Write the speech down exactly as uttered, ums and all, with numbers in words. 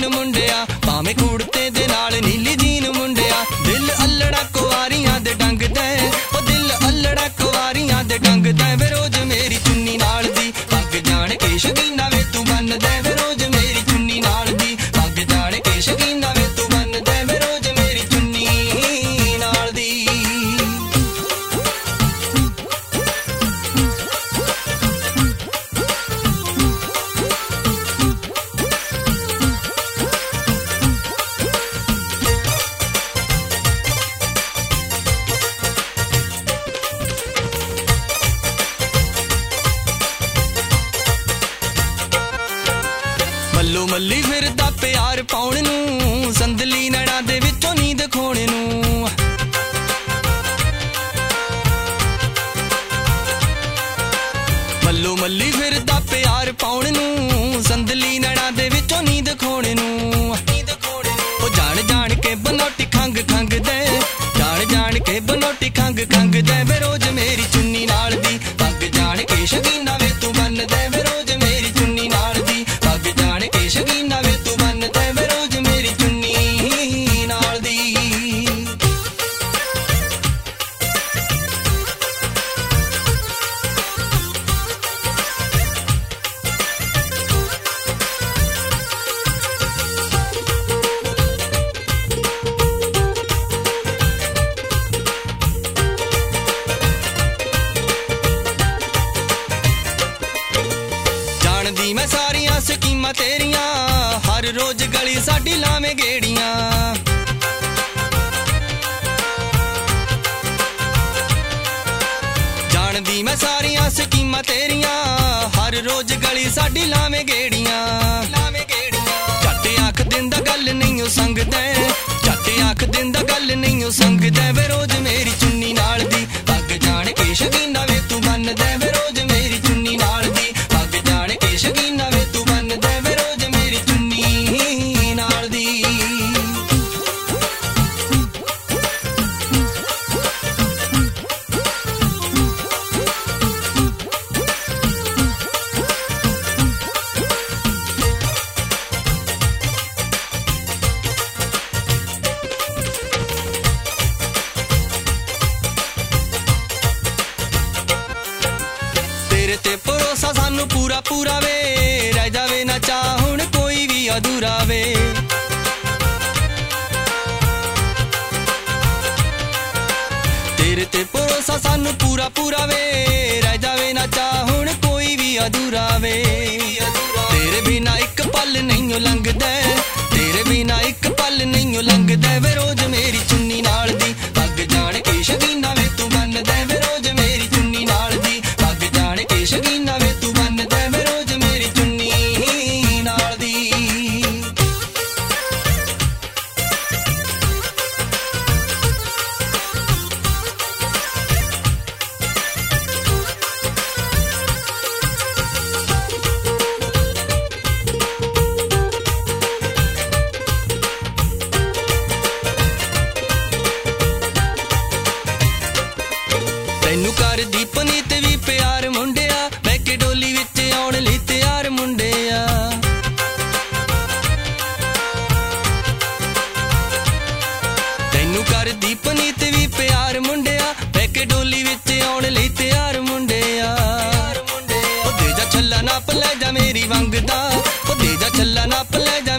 Gene मुंडिया भावें कुड़ते दे नाल नीली जीन मुंडिया दिल अल्लड़ा कुवारियां दे डंग दे ओ दिल अल्लड़ा कुवारियां दे डंग दे वे रोज मेरी चुन्नी नाल दी पग जान के शकीना वे तू बन दे वे रोज मेरी चुन्नी नाल दी पग जान के शकीना वे तू बन दे वे रोज मेरी चुन्नी नाल दी। मल्लो मल्ली फिरदा प्यार पाउण नूं संदली नैणां दे विचों नींद खोण नूं मल्लो मल्ली फिरदा प्यार पाउण नूं संदली नैणां दे विचों नींद खोण नूं ओ जान जान के बनोटी खंग खंग दे जान जान के बनोटी खंग खंग दे वे रोज मेरी चुन्नी नाल दी पग जान के शकीना वे तू बन दे वे रोज मेरी चुन्नी नाल दी पग जान के शकीना वे तू बन दे वे रोज मेरी चुन्नी नाल दी। जानदी मैं सारियां स्कीमां तेरियां हर रोज गली साडी लावें गेड़ियां जानदी मैं सारियां स्कीमां तेरियां हर रोज गली साडी लावें गेड़ियां झट आख दिंदा गल नहीं ओ संगदे झट आख दिंदा गल नहीं ओ संगदे वे रोज मेरी चुन्नी नाल दी पग जान के शकीना वे तू बन दे वे रोज मेरी चुन्नी नाल दी पग जान के शकीना वे तू बन दे वे रोज मेरी चुन्नी नाल दी। तेरे ते भरोसा सानू पूरा पूरा वे रह जावे ना चाह हुण कोई भी अधूरा वे तेरे ते भरोसा सानू पूरा पूरा वे रह जावे ना चाह हुण कोई भी अधूरा वे तेरे बिना एक पल नहीं लंघदा तेरे बिना एक पल नहीं लंघदा वे रोज मेरी चुन्नी नाल दी पग जान के शकीना वे तू बन दे वे रोज मेरी चुन्नी नाल दी पग जान के शकीना वे तू बन दे वे रोज मेरी चुन्नी नाल दी। तैनू कर दी पनीत भी प्यार मुंडिया मैं के डोली विच आउण लई तैयार मुंडिया तैनू कर दी पनीत भी प्यार मुंडिया मैं के डोली विच आउण लई तैयार मुंडिया ओ दे जा छल्ला नाप ले जा मेरी वंग दा ओ दे जा छल्ला नाप ले जा